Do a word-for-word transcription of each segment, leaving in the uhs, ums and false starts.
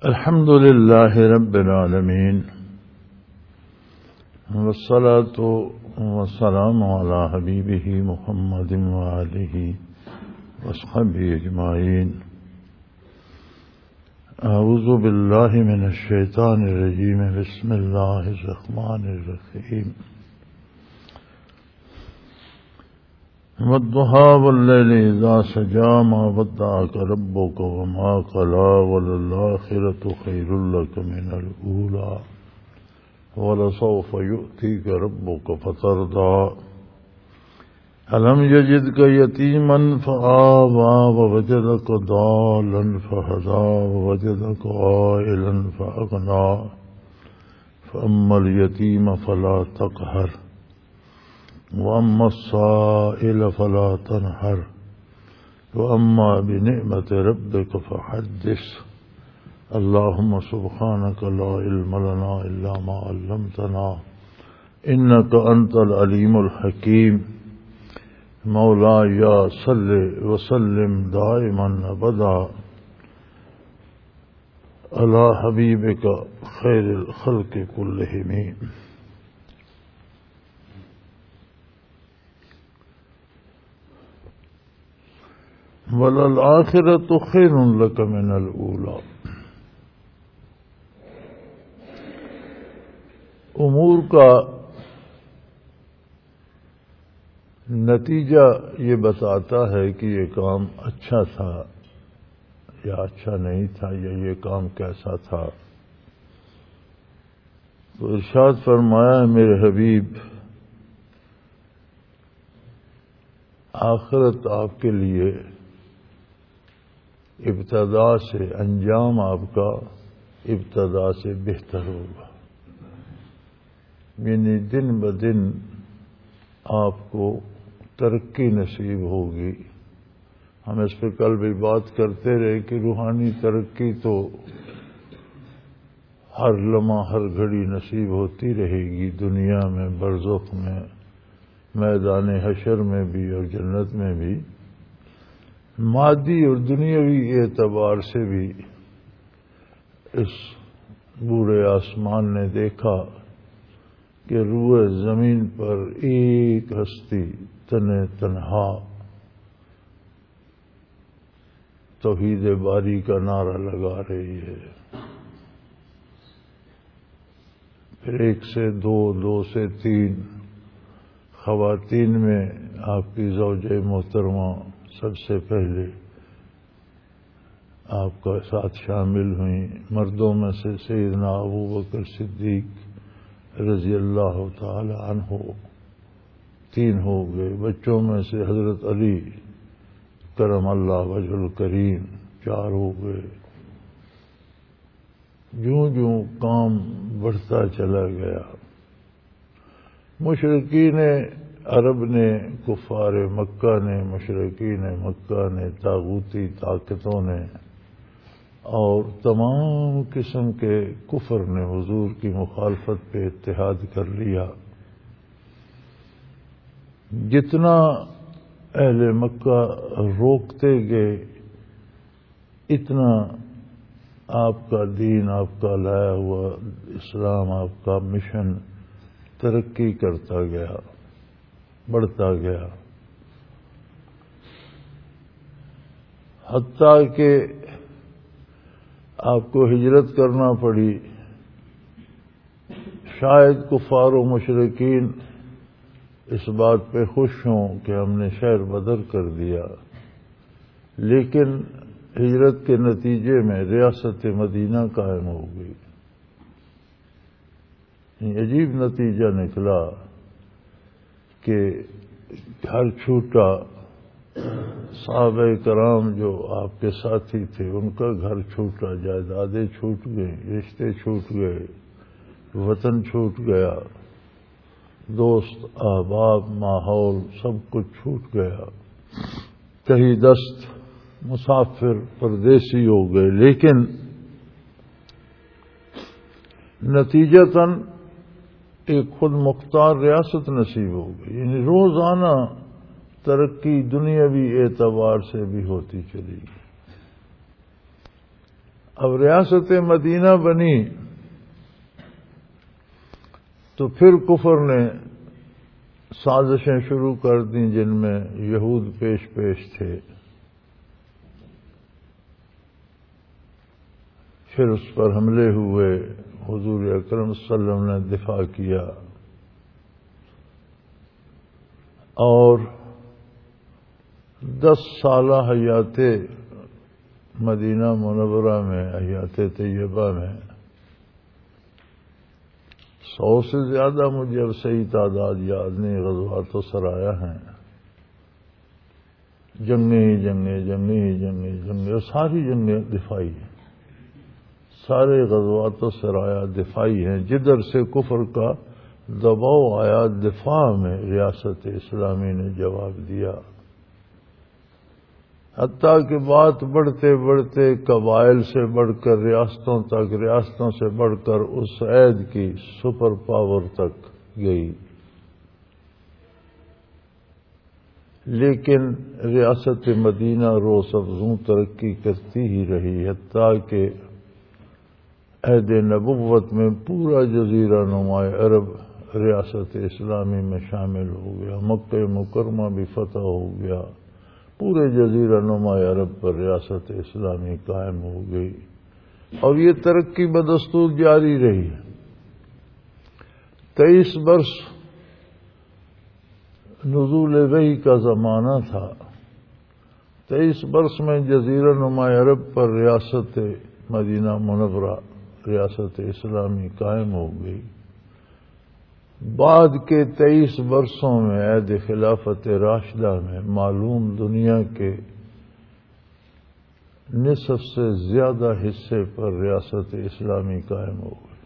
الحمد لله رب العالمين والصلاة والسلام على حبيبه محمد وآله وصحبه أجمعين. أعوذ بالله من الشيطان الرجيم. بسم الله الرحمن الرحيم. والضحى والليل إذا سجى ما ودعك ربك وما قلى وللآخرة خير لك من الأولى ولسوف يؤتيك ربك فترضى. ألم يجدك يتيما فآوى ووجدك ضالا فهدى ووجدك عائلا فأغنى فأما اليتيم فلا تقهر وأما السائل فلا تنهر وأما بنعمة ربك فحدث. اللهم سبحانك لا علم لنا إلا ما علمتنا إنك أنت العليم الحكيم. مولاي صل وسلم دائما أبدا على حبيبك خير الخلق كلهم. وَلَلْآخِرَةُ خَيْرٌ لَكَ مِنَ الْأُولَى. امور کا نتیجہ یہ بتاتا ہے کہ یہ کام اچھا تھا یا اچھا نہیں تھا، یا یہ کام کیسا تھا. تو ارشاد فرمایا ہے میرے حبیب، آخرت آپ کے لیے ابتدا سے انجام آپ کا ابتدا سے بہتر ہوگا. یعنی دن بدن آپ کو ترقی نصیب ہوگی. ہم اس پہ کل بھی بات کرتے رہے کہ روحانی ترقی تو ہر لمحہ ہر گھڑی نصیب ہوتی رہے گی، دنیا میں، برزخ میں، میدان حشر میں بھی اور جنت میں بھی. مادی اور دنیاوی اعتبار سے بھی اس بوڑھے آسمان نے دیکھا کہ روئے زمین پر ایک ہستی تنے تنہا توحید باری کا نعرہ لگا رہی ہے. پھر ایک سے دو، دو سے تین، خواتین میں آپ کی زوجہ محترمہ سب سے پہلے آپ کا ساتھ شامل ہوئیں. مردوں میں سے سیدنا ابو بکر صدیق رضی اللہ تعالی عنہ تین ہو گئے. بچوں میں سے حضرت علی کرم اللہ وجہ الکریم چار ہو گئے. جوں جوں کام بڑھتا چلا گیا، مشرکین عرب نے، کفار مکہ نے، مشرکین مکہ نے، طاغوتی طاقتوں نے اور تمام قسم کے کفر نے حضور کی مخالفت پہ اتحاد کر لیا. جتنا اہل مکہ روکتے گئے اتنا آپ کا دین، آپ کا لایا ہوا اسلام، آپ کا مشن ترقی کرتا گیا، بڑھتا گیا، حتیٰ کہ آپ کو ہجرت کرنا پڑی. شاید کفار و مشرکین اس بات پہ خوش ہوں کہ ہم نے شہر بدر کر دیا، لیکن ہجرت کے نتیجے میں ریاست مدینہ قائم ہو گئی. عجیب نتیجہ نکلا کہ گھر چھوٹا. صحابہ کرام جو آپ کے ساتھی تھے ان کا گھر چھوٹا، جائیدادیں چھوٹ گئیں، رشتے چھوٹ گئے، وطن چھوٹ گیا، دوست احباب ماحول سب کچھ چھوٹ گیا. کہیں دست مسافر پردیسی ہو گئے. لیکن نتیجتاً ایک خود مختار ریاست نصیب ہو گئی. یعنی روزانہ ترقی دنیاوی اعتبار سے بھی ہوتی چلی گئی. اب ریاست مدینہ بنی تو پھر کفر نے سازشیں شروع کر دیں جن میں یہود پیش پیش تھے. پھر اس پر حملے ہوئے، حضور اکرم صلی اللہ علیہ وسلم نے دفاع کیا، اور دس سالہ حیات مدینہ منورہ میں، حیات طیبہ میں سو سے زیادہ، مجھے اب صحیح تعداد یاد نہیں، غزوات و سرایا ہیں، جنگیں ہی جنگیں جنگیں ہی جنگیں جنگیں اور ساری جنگیں دفاعی ہیں. سارے غزوات و سرایا دفاعی ہیں. جدھر سے کفر کا دباؤ آیا دفاع میں ریاست اسلامی نے جواب دیا، حتیٰ کہ بات بڑھتے بڑھتے قبائل سے بڑھ کر ریاستوں تک، ریاستوں سے بڑھ کر اس عہد کی سپر پاور تک گئی. لیکن ریاست مدینہ روز افزوں ترقی کرتی ہی رہی، حتیٰ کہ عہد نبوت میں پورا جزیرہ نما عرب ریاست اسلامی میں شامل ہو گیا. مکہ مکرمہ بھی فتح ہو گیا، پورے جزیرہ نما عرب پر ریاست اسلامی قائم ہو گئی، اور یہ ترقی بدستور جاری رہی. تیئیس برس نزول وحی کا زمانہ تھا. تیئیس برس میں جزیرہ نما عرب پر ریاست مدینہ منورہ، ریاست اسلامی قائم ہو گئی. بعد کے تیئیس برسوں میں عہد خلافت راشدہ میں معلوم دنیا کے نصف سے زیادہ حصے پر ریاست اسلامی قائم ہو گئی.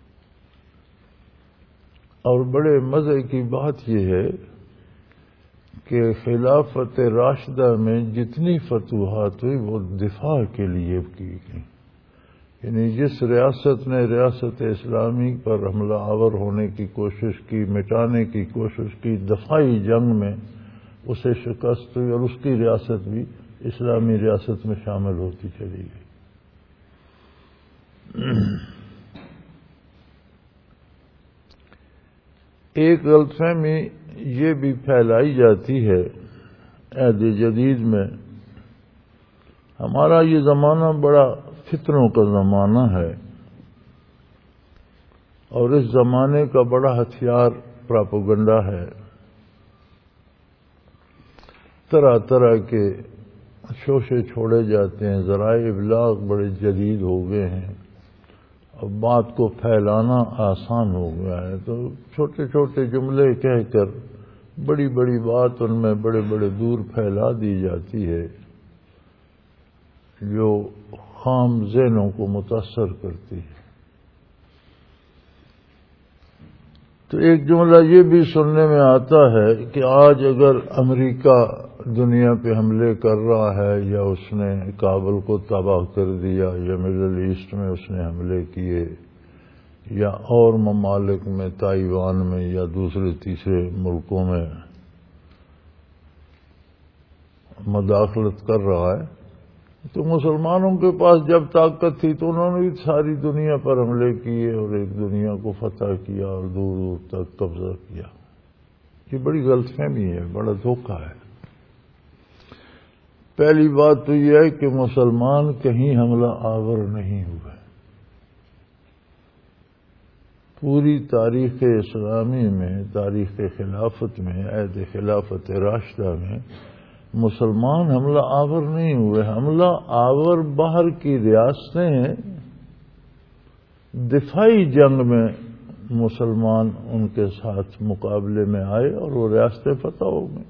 اور بڑے مزے کی بات یہ ہے کہ خلافت راشدہ میں جتنی فتوحات ہوئی وہ دفاع کے لیے کی گئی. یعنی جس ریاست نے ریاست اسلامی پر حملہ آور ہونے کی کوشش کی، مٹانے کی کوشش کی، دفاعی جنگ میں اسے شکست ہوئی، اور اس کی ریاست بھی اسلامی ریاست میں شامل ہوتی چلی گئی. ایک غلط فہمی یہ بھی پھیلائی جاتی ہے عہد جدید میں، ہمارا یہ زمانہ بڑا فتنوں کا زمانہ ہے، اور اس زمانے کا بڑا ہتھیار پراپوگنڈا ہے. طرح طرح کے شوشے چھوڑے جاتے ہیں، ذرائع ابلاغ بڑے جدید ہو گئے ہیں، اور بات کو پھیلانا آسان ہو گیا ہے. تو چھوٹے چھوٹے جملے کہہ کر بڑی بڑی بات ان میں بڑے بڑے دور پھیلا دی جاتی ہے، جو خام ذہنوں کو متاثر کرتی ہے. تو ایک جملہ یہ بھی سننے میں آتا ہے کہ آج اگر امریکہ دنیا پہ حملے کر رہا ہے، یا اس نے کابل کو تباہ کر دیا، یا مڈل ایسٹ میں اس نے حملے کیے، یا اور ممالک میں، تائیوان میں یا دوسرے تیسرے ملکوں میں مداخلت کر رہا ہے، تو مسلمانوں کے پاس جب طاقت تھی تو انہوں نے بھی ساری دنیا پر حملے کیے اور ایک دنیا کو فتح کیا اور دور دور تک قبضہ کیا. یہ بڑی غلط فہمی ہے، بڑا دھوکہ ہے. پہلی بات تو یہ ہے کہ مسلمان کہیں حملہ آور نہیں ہوئے. پوری تاریخ اسلامی میں، تاریخ خلافت میں، عہد خلافت راشدہ میں مسلمان حملہ آور نہیں ہوئے. حملہ آور باہر کی ریاستیں ہیں، دفاعی جنگ میں مسلمان ان کے ساتھ مقابلے میں آئے اور وہ ریاستیں فتح ہو گئیں.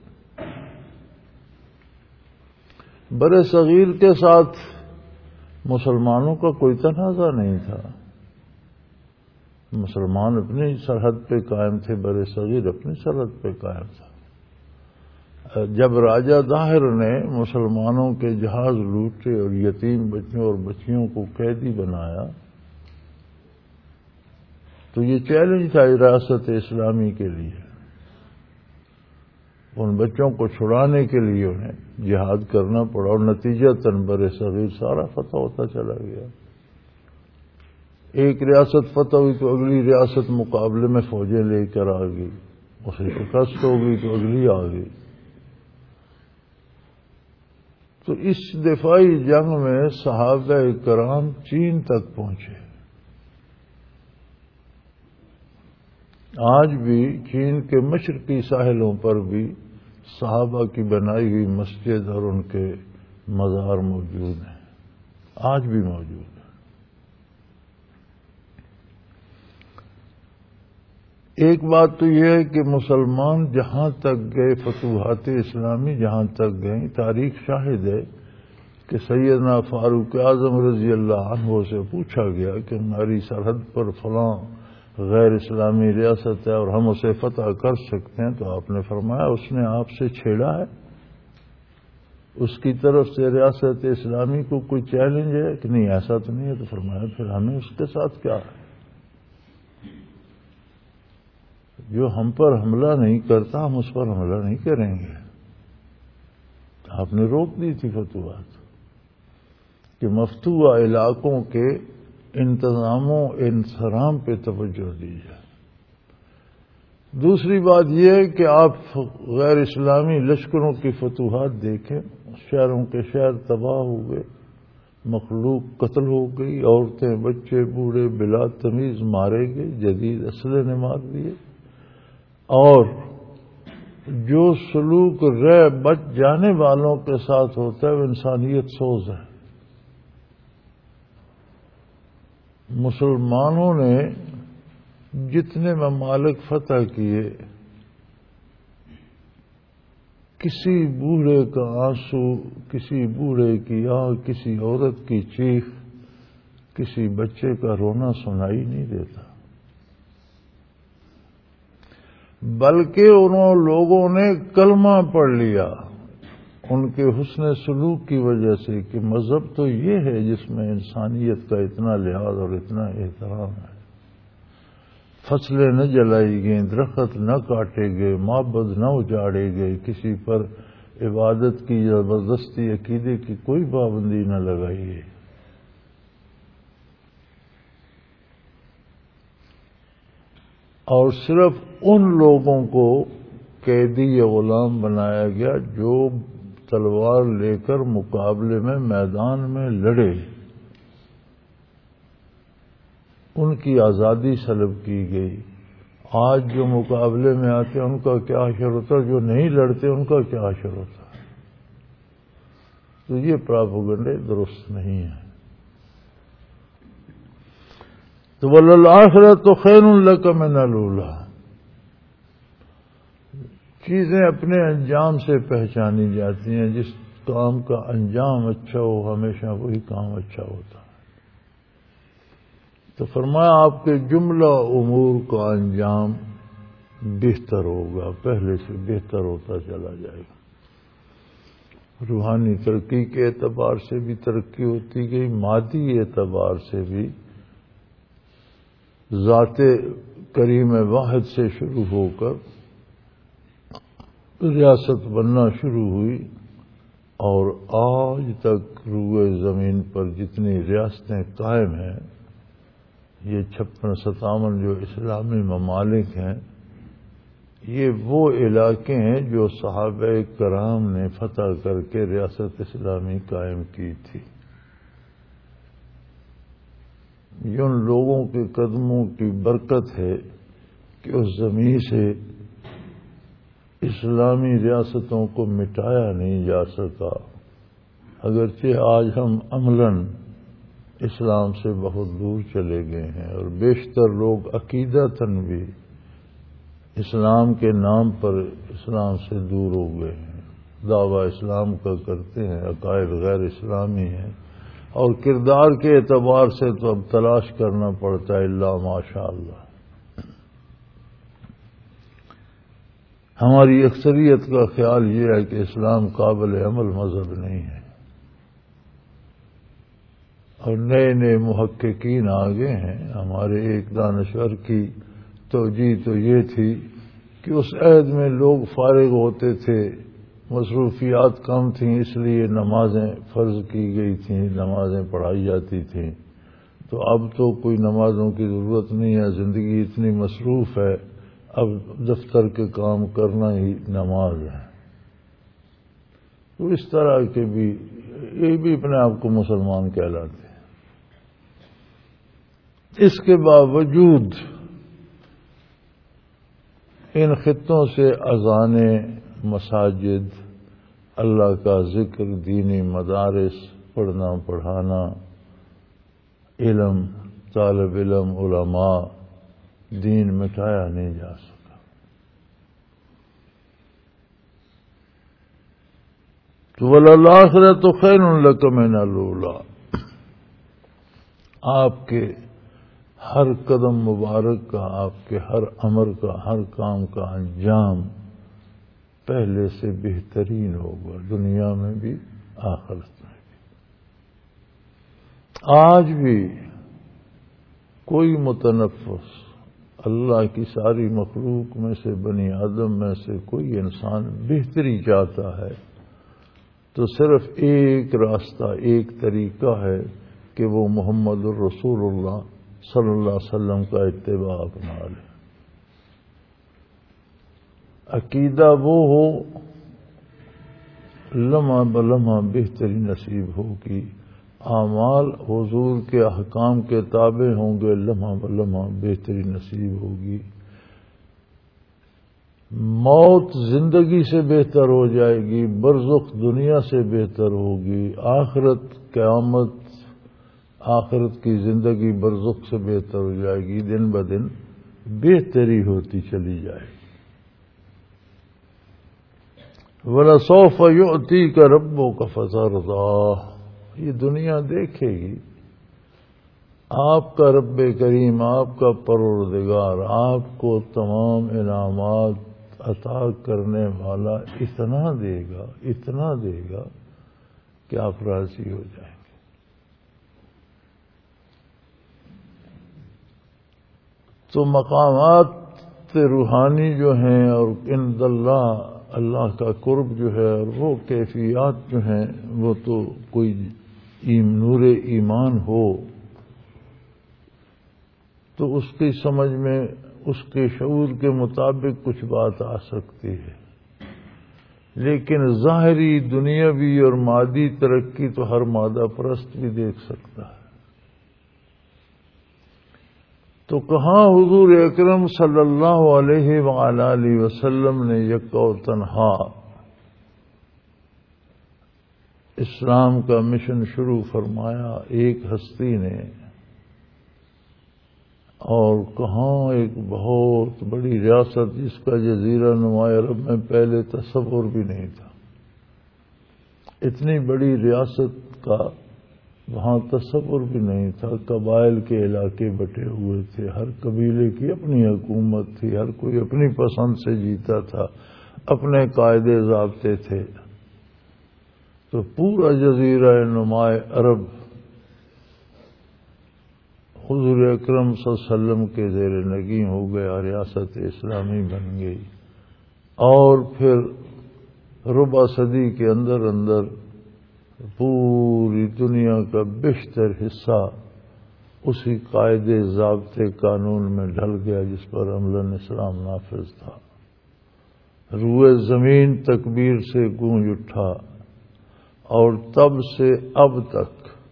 بر صغیر کے ساتھ مسلمانوں کا کوئی تنازع نہیں تھا. مسلمان اپنی سرحد پہ قائم تھے، بر صغیر اپنی سرحد پہ قائم تھا. جب راجہ داہر نے مسلمانوں کے جہاز لوٹے اور یتیم بچوں اور بچیوں کو قیدی بنایا تو یہ چیلنج تھا ریاست اسلامی کے لیے. ان بچوں کو چھڑانے کے لیے انہیں جہاد کرنا پڑا، اور نتیجتاً بر صغیر سارا فتح ہوتا چلا گیا. ایک ریاست فتح ہوئی تو اگلی ریاست مقابلے میں فوجیں لے کر آ گئی، اسے شکست ہو گئی تو اگلی آ گئی۔ تو اس دفاعی جنگ میں صحابہ کرام چین تک پہنچے۔ آج بھی چین کے مشرقی ساحلوں پر بھی صحابہ کی بنائی ہوئی مسجد اور ان کے مزار موجود ہیں، آج بھی موجود ہیں۔ ایک بات تو یہ ہے کہ مسلمان جہاں تک گئے، فتوحات اسلامی جہاں تک گئیں، تاریخ شاہد ہے کہ سیدنا فاروق اعظم رضی اللہ عنہ سے پوچھا گیا کہ ہماری سرحد پر فلاں غیر اسلامی ریاست ہے اور ہم اسے فتح کر سکتے ہیں، تو آپ نے فرمایا اس نے آپ سے چھیڑا ہے، اس کی طرف سے ریاست اسلامی کو کوئی چیلنج ہے کہ نہیں؟ ایسا تو نہیں ہے۔ تو فرمایا پھر ہمیں اس کے ساتھ کیا ہے؟ جو ہم پر حملہ نہیں کرتا ہم اس پر حملہ نہیں کریں گے۔ آپ نے روک دی تھی فتوحات کہ مفتوحہ علاقوں کے انتظام و انصرام پہ توجہ دیجیے۔ دوسری بات یہ ہے کہ آپ غیر اسلامی لشکروں کی فتوحات دیکھیں، شہروں کے شہر تباہ ہو گئے، مخلوق قتل ہو گئی، عورتیں بچے بوڑھے بلا تمیز مارے گئے، جدید اسلحے نے مار دیے، اور جو سلوک رہ بچ جانے والوں کے ساتھ ہوتا ہے وہ انسانیت سوز ہے۔ مسلمانوں نے جتنے ممالک فتح کیے، کسی بوڑھے کا آنسو، کسی بوڑھے کی آہ، کسی عورت کی چیخ، کسی بچے کا رونا سنائی نہیں دیتا، بلکہ انہوں لوگوں نے کلمہ پڑھ لیا ان کے حسن سلوک کی وجہ سے کہ مذہب تو یہ ہے جس میں انسانیت کا اتنا لحاظ اور اتنا احترام ہے۔ فصلیں نہ جلائی گئیں، درخت نہ کاٹے گئے، معبد نہ اجاڑے گئے، کسی پر عبادت کی زبردستی عقیدے کی کوئی پابندی نہ لگائی گئی۔ اور صرف ان لوگوں کو قیدی یا غلام بنایا گیا جو تلوار لے کر مقابلے میں میدان میں لڑے، ان کی آزادی سلب کی گئی۔ آج جو مقابلے میں آتے ہیں ان کا کیا حشر ہوتا ہے، جو نہیں لڑتے ان کا کیا حشر ہوتا ہے؟ تو یہ پراپیگنڈے درست نہیں ہے۔ تو وَلَلْآخِرَةُ خَيْرٌ لَكَ مِنَ الْأُولَىٰ، چیزیں اپنے انجام سے پہچانی جاتی ہیں، جس کام کا انجام اچھا ہو ہمیشہ وہی کام اچھا ہوتا ہے۔ تو فرمایا آپ کے جملہ امور کا انجام بہتر ہوگا، پہلے سے بہتر ہوتا چلا جائے گا۔ روحانی ترقی کے اعتبار سے بھی ترقی ہوتی گئی، مادی اعتبار سے بھی ذات کریم واحد سے شروع ہو کر ریاست بننا شروع ہوئی، اور آج تک روئے زمین پر جتنی ریاستیں قائم ہیں، یہ چھپن ستاون جو اسلامی ممالک ہیں، یہ وہ علاقے ہیں جو صحابہ کرام نے فتح کر کے ریاست اسلامی قائم کی تھی۔ یہ ان لوگوں کے قدموں کی برکت ہے کہ اس زمین سے اسلامی ریاستوں کو مٹایا نہیں جا سکا، اگرچہ آج ہم عملاً اسلام سے بہت دور چلے گئے ہیں، اور بیشتر لوگ عقیدتاً بھی اسلام کے نام پر اسلام سے دور ہو گئے ہیں، دعویٰ اسلام کا کرتے ہیں، عقائد غیر اسلامی ہیں، اور کردار کے اعتبار سے تو اب تلاش کرنا پڑتا ہے الا ماشاء اللہ۔ ہماری اکثریت کا خیال یہ ہے کہ اسلام قابل عمل مذہب نہیں ہے، اور نئے نئے محققین آگے ہیں۔ ہمارے ایک دانشور کی توجیہ تو یہ تھی کہ اس عہد میں لوگ فارغ ہوتے تھے، مصروفیات کم تھیں، اس لیے نمازیں فرض کی گئی تھیں، نمازیں پڑھائی جاتی تھیں، تو اب تو کوئی نمازوں کی ضرورت نہیں ہے، زندگی اتنی مصروف ہے، اب دفتر کے کام کرنا ہی نماز ہے. تو اس طرح کے بھی یہ بھی اپنے آپ کو مسلمان کہلاتے ہیں. اس کے باوجود ان خطوں سے اذانیں، مساجد، اللہ کا ذکر، دینی مدارس، پڑھنا پڑھانا، علم، طالب علم، علماء، دین مٹایا نہیں جا سکا. تو وَلَلْآخِرَةُ خَيْرٌ لَكَ مِنَ الْأُولَىٰ، آپ کے ہر قدم مبارک کا، آپ کے ہر امر کا، ہر کام کا انجام پہلے سے بہترین ہوگا، دنیا میں بھی آخرت میں بھی. آج بھی کوئی متنفس، اللہ کی ساری مخلوق میں سے، بنی آدم میں سے کوئی انسان بہتری چاہتا ہے تو صرف ایک راستہ، ایک طریقہ ہے کہ وہ محمد الرسول اللہ صلی اللہ علیہ وسلم کا اتباع اپنا لے. عقیدہ وہ ہو، لمحہ بلمحہ بہتری نصیب ہوگی. اعمال حضور کے احکام کے تابع ہوں گے، لمحہ بلمحہ بہتری نصیب ہوگی. موت زندگی سے بہتر ہو جائے گی، برزخ دنیا سے بہتر ہوگی، آخرت قیامت، آخرت کی زندگی برزخ سے بہتر ہو جائے گی، دن بدن بہتری ہوتی چلی جائے گی. وَلَسَوْفَ يُعْتِيكَ رَبُّكَ فَتَرْضَىٰ، یہ دنیا دیکھے گی آپ کا رب کریم، آپ کا پروردگار آپ کو تمام انعامات عطا کرنے والا اتنا دے گا، اتنا دے گا کہ آپ راضی ہو جائیں گے. تو مقامات روحانی جو ہیں اور عند اللہ، اللہ کا قرب جو ہے، اور وہ کیفیات جو ہیں، وہ تو کوئی نور ایمان ہو تو اس کی سمجھ میں، اس کے شعور کے مطابق کچھ بات آ سکتی ہے. لیکن ظاہری دنیاوی اور مادی ترقی تو ہر مادہ پرست بھی دیکھ سکتا ہے. تو کہاں حضور اکرم صلی اللہ علیہ وآلہ وسلم نے یکا و تنہا اسلام کا مشن شروع فرمایا ایک ہستی نے، اور کہاں ایک بہت بڑی ریاست جس کا جزیرہ نما عرب میں پہلے تصور بھی نہیں تھا. اتنی بڑی ریاست کا وہاں تصور بھی نہیں تھا. قبائل کے علاقے بٹے ہوئے تھے، ہر قبیلے کی اپنی حکومت تھی، ہر کوئی اپنی پسند سے جیتا تھا، اپنے قاعدے ضابطے تھے. تو پورا جزیرہ نما عرب حضور اکرم صلی اللہ علیہ وسلم کے زیر نگیں ہو گیا، ریاست اسلامی بن گئی. اور پھر ربع صدی کے اندر اندر پوری دنیا کا بیشتر حصہ اسی قاعدے ضابطے قانون میں ڈھل گیا جس پر عملاً اسلام نافذ تھا. روئے زمین تکبیر سے گونج اٹھا، اور تب سے اب تک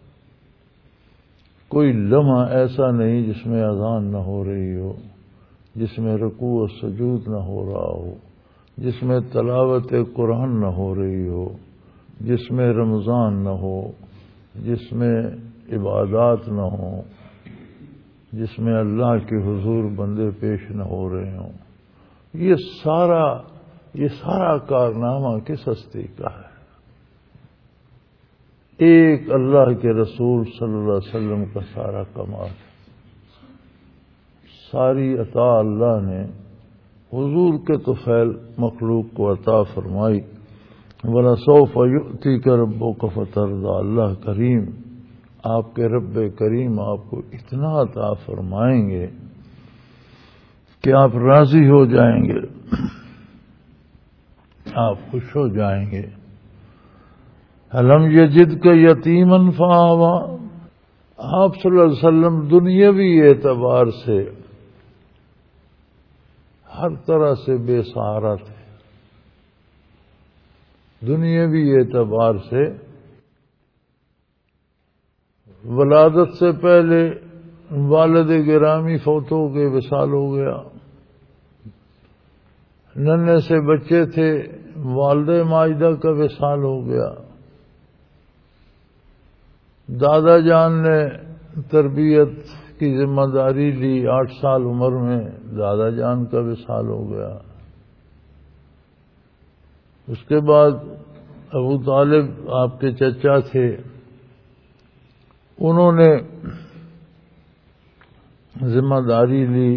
کوئی لمحہ ایسا نہیں جس میں اذان نہ ہو رہی ہو، جس میں رکوع و سجود نہ ہو رہا ہو، جس میں تلاوت قرآن نہ ہو رہی ہو، جس میں رمضان نہ ہو، جس میں عبادات نہ ہوں، جس میں اللہ کے حضور بندے پیش نہ ہو رہے ہوں. یہ سارا یہ سارا کارنامہ کس ہستی کا ہے؟ ایک اللہ کے رسول صلی اللہ علیہ وسلم کا سارا کمال. ساری عطا اللہ نے حضور کے طفیل مخلوق کو عطا فرمائی. وَلَسَوْفَ يُؤْتِيكَ رَبُّكَ فَتَرْضَىٰ، اللہ کریم، آپ کے رب کریم آپ کو اتنا عطا فرمائیں گے کہ آپ راضی ہو جائیں گے، آپ خوش ہو جائیں گے. أَلَمْ يَجِدْكَ يَتِيمًا فَآوَىٰ، آپ صلی اللہ علیہ وسلم دنیاوی اعتبار سے ہر طرح سے بے سہارا تھے. دنیاوی اعتبار سے ولادت سے پہلے والد گرامی فوت ہو گئے، وصال ہو گیا. ننھے سے بچے تھے، والد ماجدہ کا وصال ہو گیا. دادا جان نے تربیت کی ذمہ داری لی، آٹھ سال عمر میں دادا جان کا وصال ہو گیا. اس کے بعد ابو طالب آپ کے چچا تھے، انہوں نے ذمہ داری لی.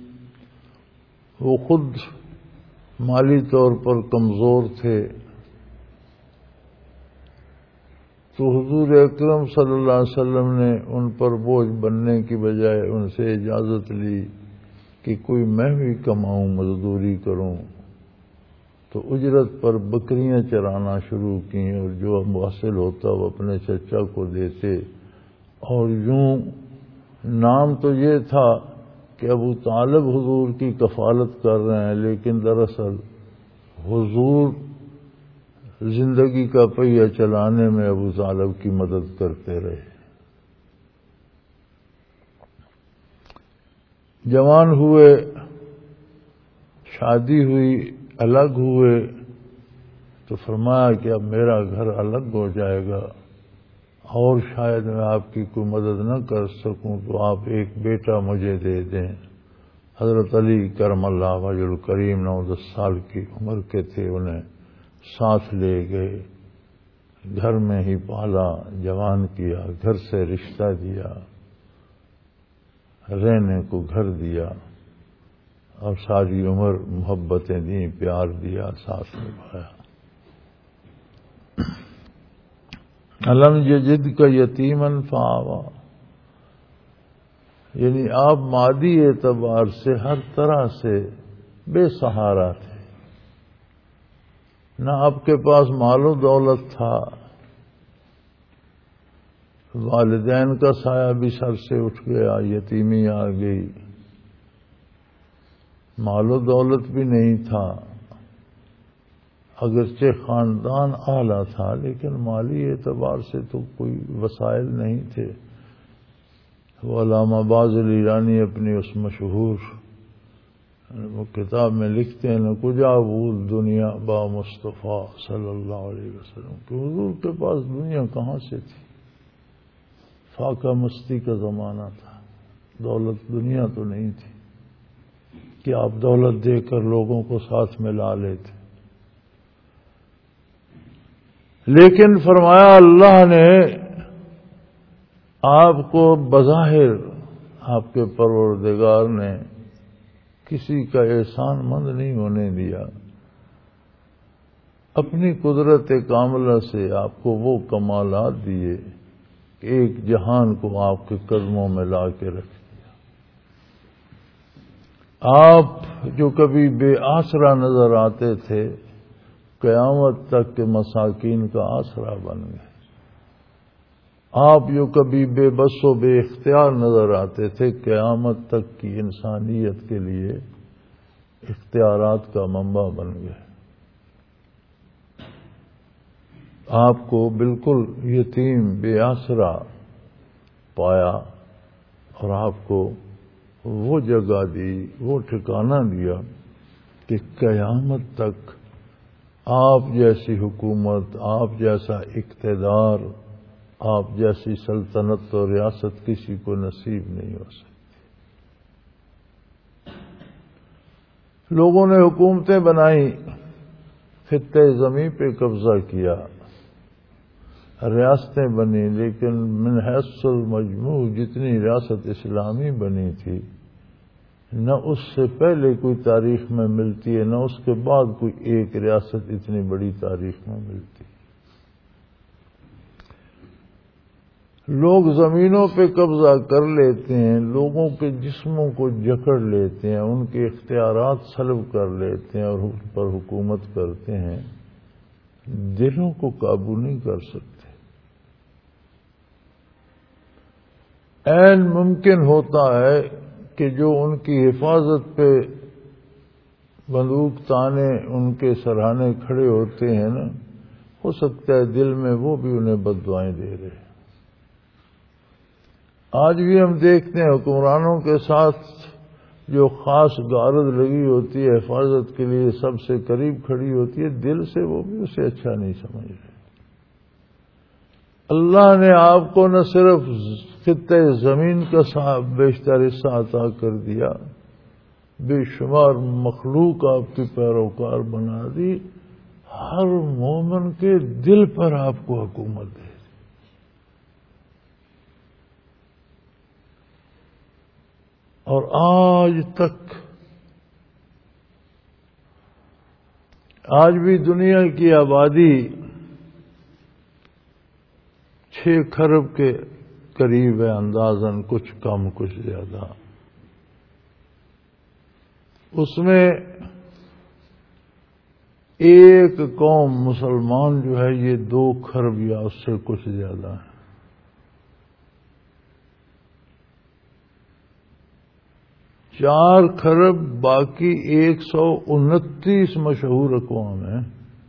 وہ خود مالی طور پر کمزور تھے، تو حضور اکرم صلی اللہ علیہ وسلم نے ان پر بوجھ بننے کی بجائے ان سے اجازت لی کہ کوئی میں بھی کماؤں، مزدوری کروں. تو اجرت پر بکریاں چرانا شروع کی، اور جو حاصل ہوتا وہ اپنے چچا کو دیتے. اور یوں نام تو یہ تھا کہ ابو طالب حضور کی کفالت کر رہے ہیں، لیکن دراصل حضور زندگی کا پہیہ چلانے میں ابو طالب کی مدد کرتے رہے. جوان ہوئے، شادی ہوئی، الگ ہوئے، تو فرمایا کہ اب میرا گھر الگ ہو جائے گا اور شاید میں آپ کی کوئی مدد نہ کر سکوں، تو آپ ایک بیٹا مجھے دے دیں. حضرت علی کرم اللہ وجہ الکریم نو دس سال کی عمر کے تھے، انہیں ساتھ لے گئے، گھر میں ہی پالا، جوان کیا، گھر سے رشتہ دیا، رہنے کو گھر دیا، اور ساری عمر محبتیں دیں، پیار دیا، ساتھ نبھایا. الم یجد کا یتیمن فآوا، یعنی آپ مادی اعتبار سے ہر طرح سے بے سہارا تھے. نہ آپ کے پاس مال و دولت تھا، والدین کا سایہ بھی سر سے اٹھ گیا، یتیمی آ گئی. مال و دولت بھی نہیں تھا، اگرچہ خاندان اعلیٰ تھا، لیکن مالی اعتبار سے تو کوئی وسائل نہیں تھے. وہ علامہ باز ایرانی اپنی اس مشہور وہ کتاب میں لکھتے ہیں، کجا بول دنیا با مصطفیٰ صلی اللہ علیہ وسلم، کہ حضور کے پاس دنیا کہاں سے تھی؟ فاقہ مستی کا زمانہ تھا، دولت دنیا تو نہیں تھی کہ آپ دولت دے کر لوگوں کو ساتھ میں لا لیتے. لیکن فرمایا اللہ نے آپ کو بظاہر، آپ کے پروردگار نے کسی کا احسان مند نہیں ہونے دیا. اپنی قدرت کاملہ سے آپ کو وہ کمالات دیے کہ ایک جہان کو آپ کے قدموں میں لا کے رکھ دیا. آپ جو کبھی بے آسرا نظر آتے تھے، قیامت تک کے مساکین کا آسرا بن گئے. آپ جو کبھی بے بس و بے اختیار نظر آتے تھے، قیامت تک کی انسانیت کے لیے اختیارات کا منبع بن گئے. آپ کو بالکل یتیم بے آسرا پایا، اور آپ کو وہ جگہ دی، وہ ٹھکانہ دیا کہ قیامت تک آپ جیسی حکومت، آپ جیسا اقتدار، آپ جیسی سلطنت اور ریاست کسی کو نصیب نہیں ہو سکتی. لوگوں نے حکومتیں بنائی، خطے زمین پہ قبضہ کیا، ریاستیں بنی، لیکن من حیث المجموع جتنی ریاست اسلامی بنی تھی، نہ اس سے پہلے کوئی تاریخ میں ملتی ہے، نہ اس کے بعد کوئی ایک ریاست اتنی بڑی تاریخ میں ملتی. لوگ زمینوں پہ قبضہ کر لیتے ہیں، لوگوں کے جسموں کو جکڑ لیتے ہیں، ان کے اختیارات سلب کر لیتے ہیں اور ان پر حکومت کرتے ہیں، دلوں کو قابو نہیں کر سکتے. عین ممکن ہوتا ہے کہ جو ان کی حفاظت پہ بندوق تانے ان کے سرہانے کھڑے ہوتے ہیں نا، ہو سکتا ہے دل میں وہ بھی انہیں بد دعائیں دے رہے ہیں۔ آج بھی ہم دیکھتے ہیں حکمرانوں کے ساتھ جو خاص گارد لگی ہوتی ہے حفاظت کے لیے، سب سے قریب کھڑی ہوتی ہے، دل سے وہ بھی اسے اچھا نہیں سمجھ رہے۔ اللہ نے آپ کو نہ صرف خطے زمین کا بیشتر حصہ عطا کر دیا، بے شمار مخلوق آپ کی پیروکار بنا دی، ہر مومن کے دل پر آپ کو حکومت دے دی۔ اور آج تک، آج بھی دنیا کی آبادی چھ کھرب کے قریب ہے اندازاً، کچھ کم کچھ زیادہ۔ اس میں ایک قوم مسلمان جو ہے یہ دو کھرب یا اس سے کچھ زیادہ ہے۔ چار کھرب باقی ایک سو انتیس مشہور اقوام ہیں۔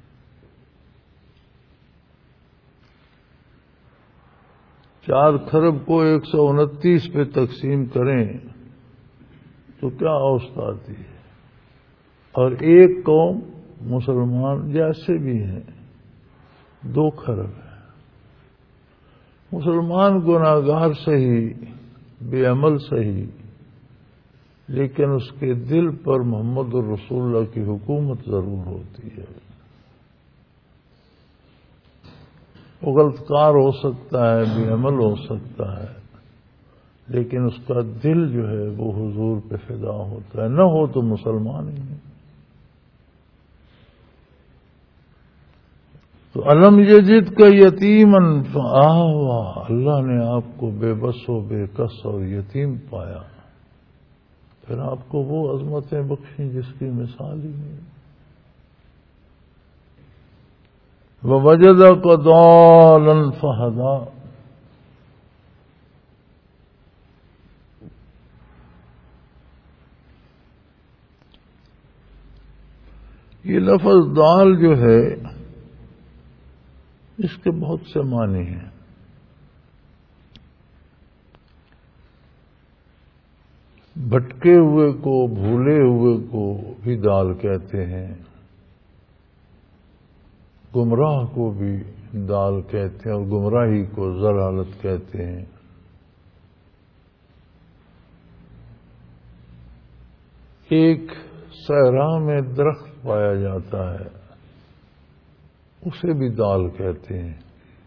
چار کھرب کو ایک سو انتیس پہ تقسیم کریں تو کیا اوسط آتی ہے؟ اور ایک قوم مسلمان جیسے بھی ہیں دو کھرب ہیں۔ مسلمان گناہگار صحیح، بے عمل صحیح، لیکن اس کے دل پر محمد الرسول اللہ کی حکومت ضرور ہوتی ہے۔ وہ غلط کار ہو سکتا ہے، بے عمل ہو سکتا ہے، لیکن اس کا دل جو ہے وہ حضور پہ فدا ہوتا ہے، نہ ہو تو مسلمان ہی نہیں۔ تو الم یجد کا یتیمن فآوا، اللہ نے آپ کو بے بس و بے کس اور یتیم پایا، پھر آپ کو وہ عظمتیں بخشیں جس کی مثال ہی نہیں۔ وَوَجَدَكَ ضَالًّا فَهَدَىٰ، یہ لفظ دال جو ہے اس کے بہت سے معنی ہیں۔ بھٹکے ہوئے کو، بھولے ہوئے کو بھی دال کہتے ہیں، گمراہ کو بھی دال کہتے ہیں، اور گمراہی کو ضلالت کہتے ہیں۔ ایک صحرا میں درخت پایا جاتا ہے، اسے بھی دال کہتے ہیں،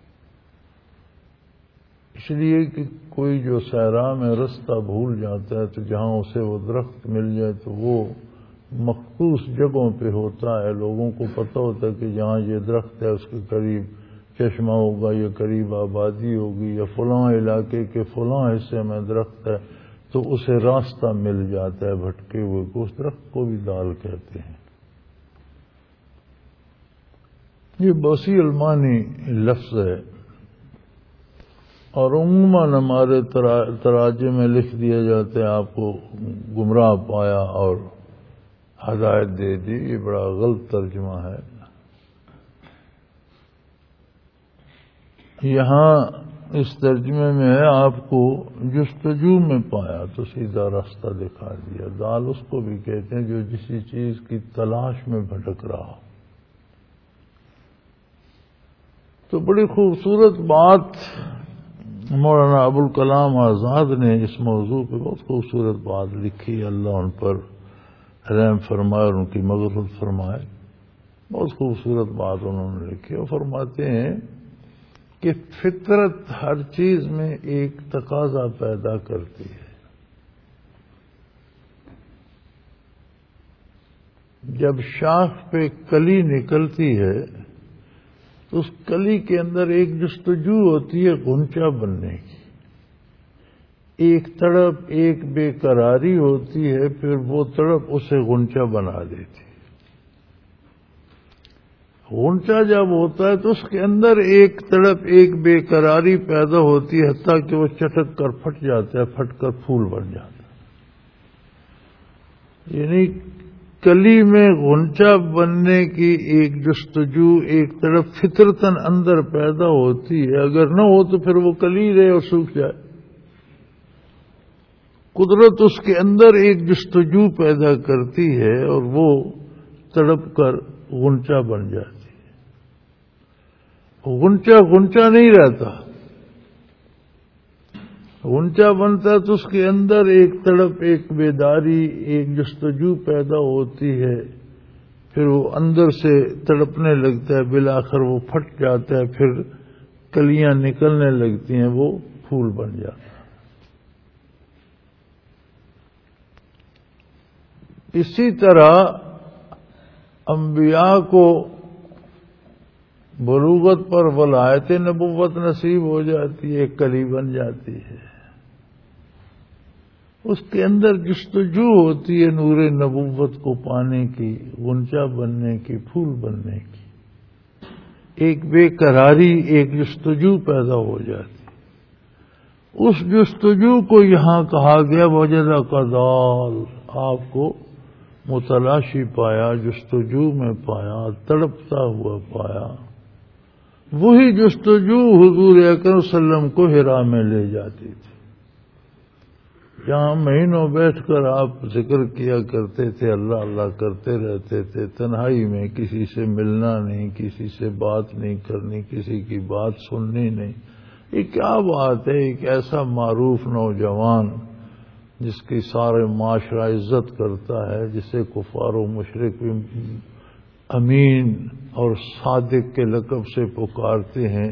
اس لیے کہ کوئی جو صحرا میں رستہ بھول جاتا ہے تو جہاں اسے وہ درخت مل جائے تو وہ مخصوص جگہوں پہ ہوتا ہے، لوگوں کو پتہ ہوتا ہے کہ جہاں یہ درخت ہے اس کے قریب چشمہ ہوگا، یا قریب آبادی ہوگی، یا فلاں علاقے کے فلاں حصے میں درخت ہے، تو اسے راستہ مل جاتا ہے بھٹکے ہوئے کو، اس درخت کو بھی دال کہتے ہیں۔ یہ وسیع المانی لفظ ہے، اور عموماً ہمارے تراجم میں لکھ دیا جاتا ہے آپ کو گمراہ پایا اور ہدایت دے دی، یہ بڑا غلط ترجمہ ہے۔ یہاں اس ترجمے میں ہے آپ کو جستجو میں پایا تو سیدھا راستہ دکھا دیا۔ دال اس کو بھی کہتے ہیں جو کسی چیز کی تلاش میں بھٹک رہا۔ تو بڑی خوبصورت بات مولانا ابوالکلام آزاد نے اس موضوع پہ بہت خوبصورت بات لکھی، اللہ ان پر رحم فرمائے اور ان کی مغفرت فرمائے۔ بہت خوبصورت بات انہوں نے لکھی، اور فرماتے ہیں کہ فطرت ہر چیز میں ایک تقاضا پیدا کرتی ہے۔ جب شاخ پہ کلی نکلتی ہے تو اس کلی کے اندر ایک جستجو ہوتی ہے غنچہ بننے کی، ایک تڑپ، ایک بے قراری ہوتی ہے، پھر وہ تڑپ اسے غنچہ بنا دیتی ہے۔ غنچہ جب ہوتا ہے تو اس کے اندر ایک تڑپ ایک بے قراری پیدا ہوتی ہے، حتیٰ کہ وہ چٹک کر پھٹ جاتا ہے، پھٹ کر پھول بن جاتا ہے۔ یعنی کلی میں غنچہ بننے کی ایک جستجو، ایک طرف فطرتاً اندر پیدا ہوتی ہے، اگر نہ ہو تو پھر وہ کلی رہے اور سوکھ جائے۔ قدرت اس کے اندر ایک جستجو پیدا کرتی ہے اور وہ تڑپ کر غنچہ بن جاتی ہے۔ غنچہ غنچہ نہیں رہتا، غنچہ بنتا تو اس کے اندر ایک تڑپ، ایک بیداری، ایک جستجو پیدا ہوتی ہے، پھر وہ اندر سے تڑپنے لگتا ہے، بالآخر وہ پھٹ جاتا ہے، پھر کلیاں نکلنے لگتی ہیں، وہ پھول بن جاتا ہے۔ اسی طرح انبیاء کو بلوغت پر ولایت نبوت نصیب ہو جاتی ہے، ایک کلی بن جاتی ہے، اس کے اندر جستجو ہوتی ہے نور نبوت کو پانے کی، غنچہ بننے کی، پھول بننے کی، ایک بے قراری، ایک جستجو پیدا ہو جاتی۔ اس جستجو کو یہاں کہا گیا وجد کذال، آپ کو متلاشی پایا، جستجو میں پایا، تڑپتا ہوا پایا۔ وہی جستجو حضور اکرم صلی اللہ علیہ وسلم کو حرا میں لے جاتی تھی، جہاں مہینوں بیٹھ کر آپ ذکر کیا کرتے تھے، اللہ اللہ کرتے رہتے تھے، تنہائی میں، کسی سے ملنا نہیں، کسی سے بات نہیں کرنی، کسی کی بات سننی نہیں۔ یہ کیا بات ہے؟ ایک ایسا معروف نوجوان جس کی سارے معاشرہ عزت کرتا ہے، جسے کفار و مشرک بھی امین اور صادق کے لقب سے پکارتے ہیں،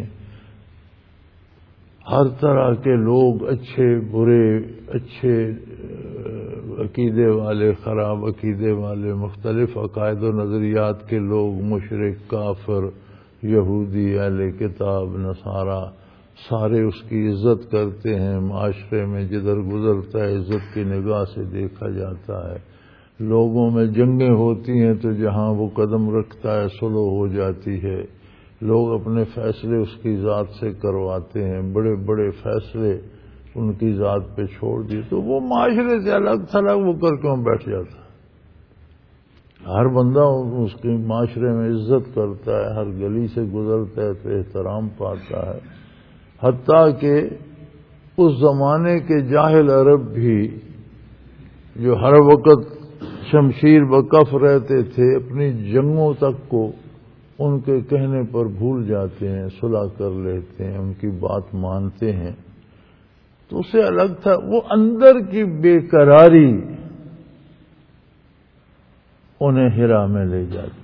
ہر طرح کے لوگ، اچھے برے، اچھے عقیدے والے، خراب عقیدے والے، مختلف عقائد و نظریات کے لوگ، مشرک، کافر، یہودی، اہل کتاب، نصارہ، سارے اس کی عزت کرتے ہیں۔ معاشرے میں جدھر گزرتا ہے عزت کی نگاہ سے دیکھا جاتا ہے۔ لوگوں میں جنگیں ہوتی ہیں تو جہاں وہ قدم رکھتا ہے صلح ہو جاتی ہے۔ لوگ اپنے فیصلے اس کی ذات سے کرواتے ہیں، بڑے بڑے فیصلے ان کی ذات پہ چھوڑ دیے، تو وہ معاشرے سے الگ تھلگ وہ کر کیوں بیٹھ جاتا ہے؟ ہر بندہ اس کے معاشرے میں عزت کرتا ہے، ہر گلی سے گزرتا ہے تو احترام پاتا ہے۔ حتیٰ کہ اس زمانے کے جاہل عرب بھی جو ہر وقت شمشیر بکف رہتے تھے، اپنی جنگوں تک کو ان کے کہنے پر بھول جاتے ہیں، صلح کر لیتے ہیں، ان کی بات مانتے ہیں، تو اسے الگ تھا۔ وہ اندر کی بے قراری انہیں حرا میں لے جاتی۔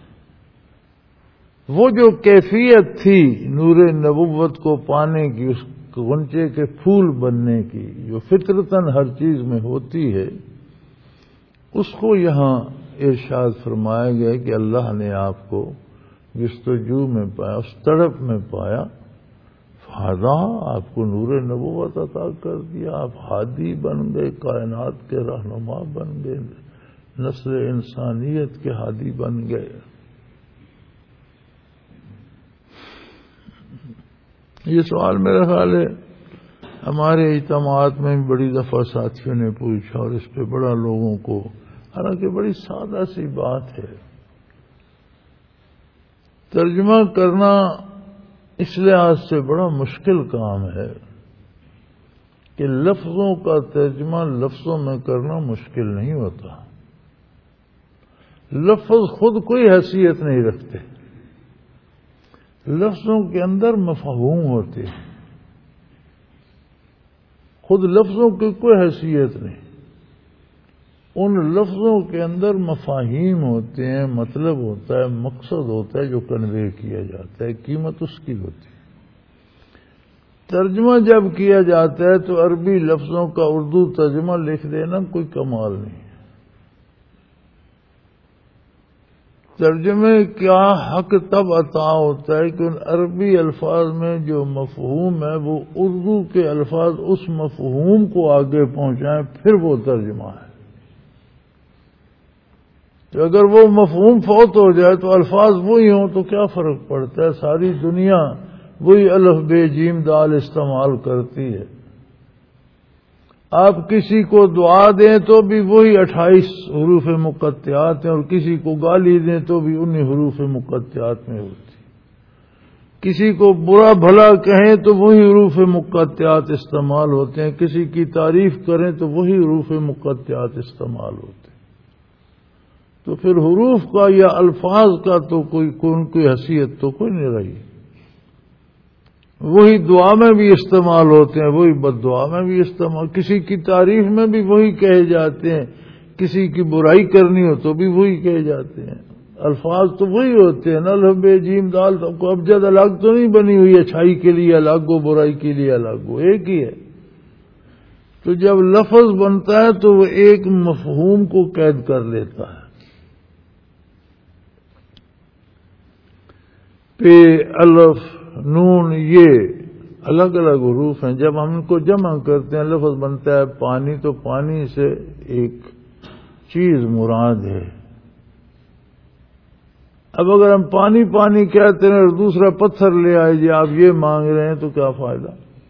وہ جو کیفیت تھی نور نبوت کو پانے کی، اس غنچے کے پھول بننے کی، جو فطرتاً ہر چیز میں ہوتی ہے، اس کو یہاں ارشاد فرمایا گیا کہ اللہ نے آپ کو جستجو میں پایا، اس تڑپ میں پایا، فہدا، آپ کو نور نبوت عطا کر دیا، آپ ہادی بن گئے، کائنات کے رہنما بن گئے، نسل انسانیت کے ہادی بن گئے۔ یہ سوال میرا خیال ہے ہمارے اجتماعات میں بڑی دفعہ ساتھیوں نے پوچھا، اور اس پہ بڑا لوگوں کو، حالانکہ بڑی سادہ سی بات ہے، ترجمہ کرنا اس لحاظ سے بڑا مشکل کام ہے کہ لفظوں کا ترجمہ لفظوں میں کرنا مشکل نہیں ہوتا۔ لفظ خود کوئی حیثیت نہیں رکھتے، لفظوں کے اندر مفہوم ہوتے ہیں، خود لفظوں کی کوئی حیثیت نہیں، ان لفظوں کے اندر مفاہیم ہوتے ہیں، مطلب ہوتا ہے، مقصد ہوتا ہے جو کنوے کیا جاتا ہے، قیمت اس کی ہوتی ہے۔ ترجمہ جب کیا جاتا ہے تو عربی لفظوں کا اردو ترجمہ لکھ دینا کوئی کمال نہیں ہے۔ ترجمے کا حق تب عطا ہوتا ہے کہ ان عربی الفاظ میں جو مفہوم ہے وہ اردو کے الفاظ اس مفہوم کو آگے پہنچائیں، پھر وہ ترجمہ ہے۔ تو اگر وہ مفہوم فوت ہو جائے تو الفاظ وہی ہوں تو کیا فرق پڑتا ہے؟ ساری دنیا وہی الف بے جیم دال استعمال کرتی ہے. آپ کسی کو دعا دیں تو بھی وہی اٹھائیس حروف مقطعات ہیں، اور کسی کو گالی دیں تو بھی انہی حروف مقطعات میں ہوتی. کسی کو برا بھلا کہیں تو وہی حروف مقطعات استعمال ہوتے ہیں، کسی کی تعریف کریں تو وہی حروف مقطعات استعمال ہوتے ہیں. تو پھر حروف کا یا الفاظ کا تو کوئی کون کوئی حیثیت تو کوئی نہیں رہی. وہی دعا میں بھی استعمال ہوتے ہیں، وہی بد دعا میں بھی استعمال، کسی کی تعریف میں بھی وہی کہے جاتے ہیں، کسی کی برائی کرنی ہو تو بھی وہی کہے جاتے ہیں. الفاظ تو وہی ہوتے ہیں نا، الف بے جیم دال. تو کو ابجد الگ تو نہیں بنی ہوئی، اچھائی کے لیے الگ ہو، برائی کے لیے الگ ہو، ایک ہی ہے. تو جب لفظ بنتا ہے تو وہ ایک مفہوم کو قید کر لیتا ہے. پے، الف، نون یہ الگ الگ حروف ہیں. جب ہم ان کو جمع کرتے ہیں لفظ بنتا ہے پانی. تو پانی سے ایک چیز مراد ہے. اب اگر ہم پانی پانی کہتے ہیں اور دوسرا پتھر لے آئے جی آپ یہ مانگ رہے ہیں تو کیا فائدہ؟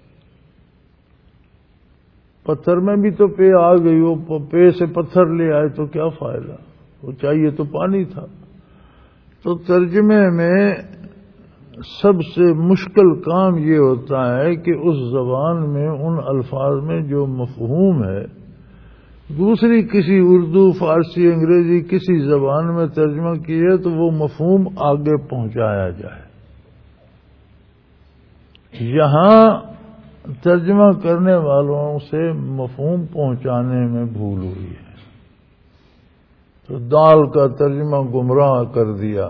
پتھر میں بھی تو پے آ گئی، وہ پے سے پتھر لے آئے تو کیا فائدہ؟ وہ چاہیے تو پانی تھا. تو ترجمے میں سب سے مشکل کام یہ ہوتا ہے کہ اس زبان میں ان الفاظ میں جو مفہوم ہے دوسری کسی اردو، فارسی، انگریزی کسی زبان میں ترجمہ کیے تو وہ مفہوم آگے پہنچایا جائے. یہاں ترجمہ کرنے والوں سے مفہوم پہنچانے میں بھول ہوئی ہے، تو دال کا ترجمہ گمراہ کر دیا.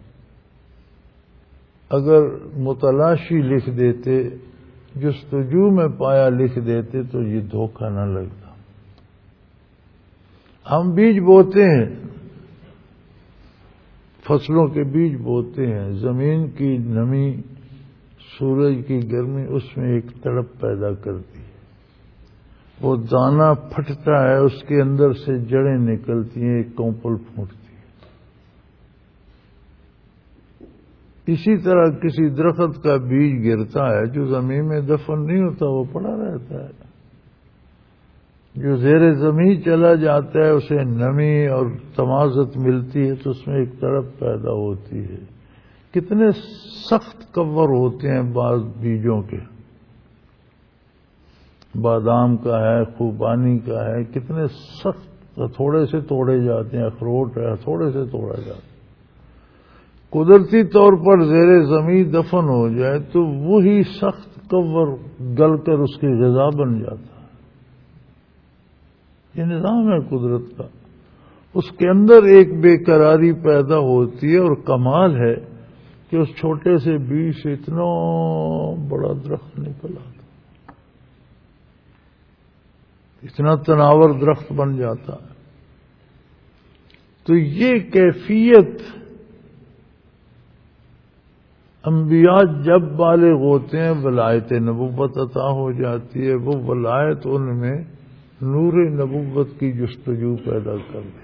اگر متلاشی لکھ دیتے، جستجو میں پایا لکھ دیتے تو یہ دھوکہ نہ لگتا. ہم بیج بوتے ہیں، فصلوں کے بیج بوتے ہیں، زمین کی نمی، سورج کی گرمی اس میں ایک تڑپ پیدا کرتی ہے. وہ دانہ پھٹتا ہے، اس کے اندر سے جڑیں نکلتی ہیں، ایک کونپل پھوٹتی ہے. اسی طرح کسی درخت کا بیج گرتا ہے جو زمین میں دفن نہیں ہوتا، وہ پڑا رہتا ہے. جو زیر زمین چلا جاتا ہے اسے نمی اور تمازت ملتی ہے تو اس میں ایک تڑپ پیدا ہوتی ہے. کتنے سخت کور ہوتے ہیں بعض بیجوں کے، بادام کا ہے، خوبانی کا ہے، کتنے سخت، تھوڑے سے توڑے جاتے ہیں. اخروٹ ہے، تھوڑے سے توڑا جاتا ہے. قدرتی طور پر زیر زمین دفن ہو جائے تو وہی سخت کور گل کر اس کی غذا بن جاتا ہے. یہ نظام ہے قدرت کا. اس کے اندر ایک بے قراری پیدا ہوتی ہے، اور کمال ہے کہ اس چھوٹے سے بیج سے اتنا بڑا درخت نکل آتا، اتنا تناور درخت بن جاتا ہے. تو یہ کیفیت انبیاء جب بالغ ہوتے ہیں ولایت نبوت عطا ہو جاتی ہے. وہ ولایت ان میں نور نبوت کی جستجو پیدا کر دے.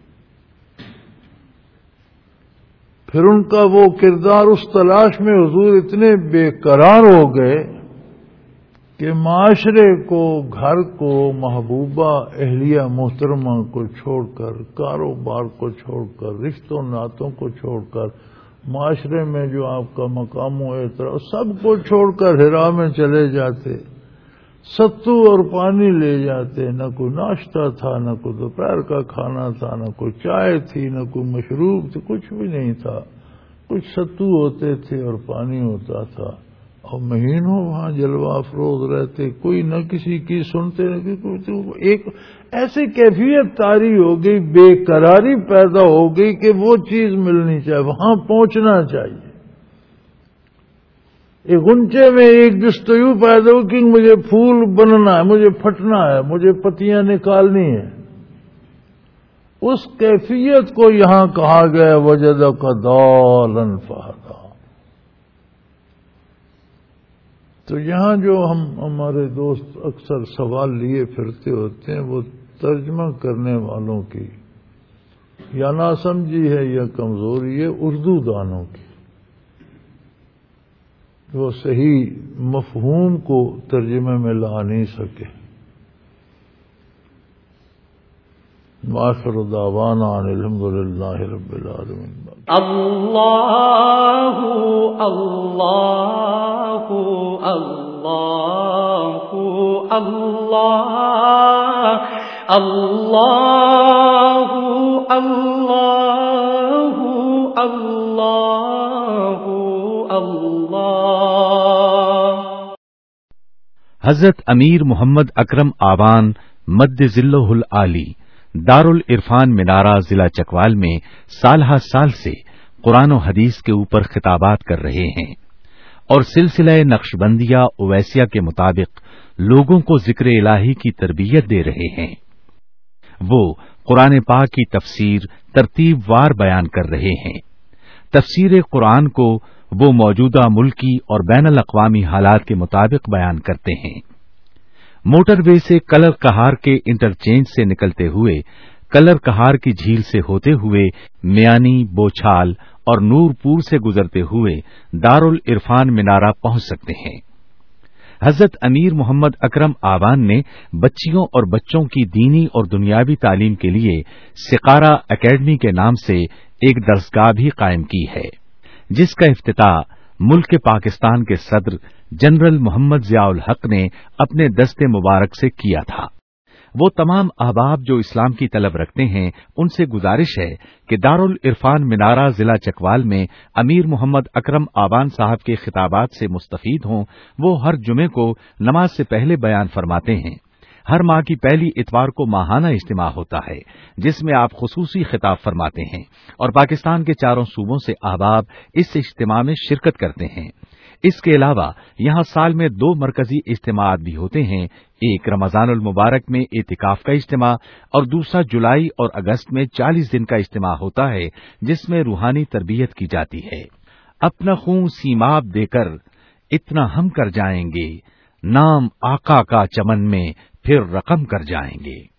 پھر ان کا وہ کردار، اس تلاش میں حضور اتنے بے قرار ہو گئے کہ معاشرے کو، گھر کو، محبوبہ اہلیہ محترمہ کو چھوڑ کر، کاروبار کو چھوڑ کر، رشتوں ناتوں کو چھوڑ کر، معاشرے میں جو آپ کا مقام و احترام، سب کو چھوڑ کر حرا میں چلے جاتے. ستو اور پانی لے جاتے. نہ کوئی ناشتہ تھا، نہ کوئی دوپہر کا کھانا تھا، نہ کوئی چائے تھی، نہ کوئی مشروب تھی، کچھ بھی نہیں تھا. کچھ ستو ہوتے تھے اور پانی ہوتا تھا، اور مہینوں وہاں جلوہ افروز رہتے. کوئی نہ کسی کی سنتے، نہ کوئی. ایک ایسی کیفیت طاری ہو گئی، بے قراری پیدا ہو گئی کہ وہ چیز ملنی چاہیے، وہاں پہنچنا چاہیے. ایک غنچے میں ایک جستجو پیدا ہو کہ مجھے پھول بننا ہے، مجھے پھٹنا ہے، مجھے پتیاں نکالنی ہیں. اس کیفیت کو یہاں کہا گیا وجدک ضالا فہدی. تو یہاں جو ہم ہمارے دوست اکثر سوال لیے پھرتے ہوتے ہیں وہ ترجمہ کرنے والوں کی یا ناسمجھی ہے یا کمزوری ہے اردو دانوں کی، وہ صحیح مفہوم کو ترجمے میں لا نہیں سکے۔ وآخر دعوانا ان الحمد للہ رب العالمین۔ اللہ اللہ اللہ اللہ اللہ اللہ اللہ اللہ۔ حضرت امیر محمد اکرم آوان مد ذلہ العالی دارالعرفان منارہ ضلع چکوال میں سالہ سال سے قرآن و حدیث کے اوپر خطابات کر رہے ہیں اور سلسلہ نقشبندیہ اویسیہ کے مطابق لوگوں کو ذکر الہی کی تربیت دے رہے ہیں۔ وہ قرآن پاک کی تفسیر ترتیب وار بیان کر رہے ہیں۔ تفسیر قرآن کو وہ موجودہ ملکی اور بین الاقوامی حالات کے مطابق بیان کرتے ہیں۔ موٹر وے سے کلر کہار کے انٹرچینج سے نکلتے ہوئے کلر کہار کی جھیل سے ہوتے ہوئے میانی، بوچھال اور نور پور سے گزرتے ہوئے دارالعرفان منارہ پہنچ سکتے ہیں۔ حضرت امیر محمد اکرم آوان نے بچیوں اور بچوں کی دینی اور دنیاوی تعلیم کے لیے سقارہ اکیڈمی کے نام سے ایک درسگاہ بھی قائم کی ہے، جس کا افتتاح ملک پاکستان کے صدر جنرل محمد ضیاء الحق نے اپنے دست مبارک سے کیا تھا۔ وہ تمام احباب جو اسلام کی طلب رکھتے ہیں ان سے گزارش ہے کہ دارالعرفان منارہ ضلع چکوال میں امیر محمد اکرم آوان صاحب کے خطابات سے مستفید ہوں۔ وہ ہر جمعے کو نماز سے پہلے بیان فرماتے ہیں۔ ہر ماہ کی پہلی اتوار کو ماہانہ اجتماع ہوتا ہے جس میں آپ خصوصی خطاب فرماتے ہیں اور پاکستان کے چاروں صوبوں سے احباب اس اجتماع میں شرکت کرتے ہیں۔ اس کے علاوہ یہاں سال میں دو مرکزی اجتماعات بھی ہوتے ہیں، ایک رمضان المبارک میں اعتکاف کا اجتماع اور دوسرا جولائی اور اگست میں چالیس دن کا اجتماع ہوتا ہے جس میں روحانی تربیت کی جاتی ہے۔ اپنا خون سیماب دے کر اتنا ہم کر جائیں گے، نام آقا کا چمن میں پھر رقم کر جائیں گے۔